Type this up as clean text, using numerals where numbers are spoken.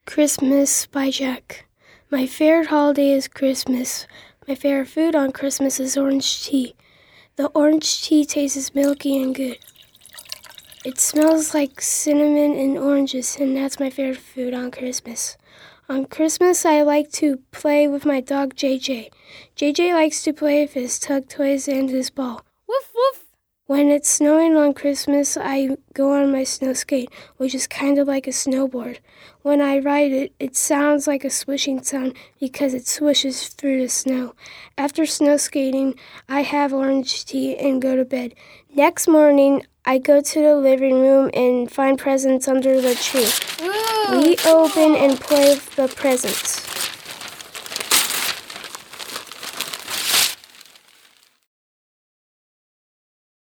Christmas by Jack. My favorite holiday is Christmas. My favorite food on Christmas is orange tea. The orange tea tastes milky and good. It smells like cinnamon and oranges, and that's my favorite food on Christmas. On Christmas, I like to play with my dog, JJ. JJ likes to play with his tug toys and his ball. Woof, woof. When it's snowing on Christmas, I go on my snow skate, which is kind of like a snowboard. When I ride it, it sounds like a swishing sound because it swishes through the snow. After snow skating, I have orange tea and go to bed. Next morning, I go to the living room and find presents under the tree. Ooh, We cool. open and play with the presents.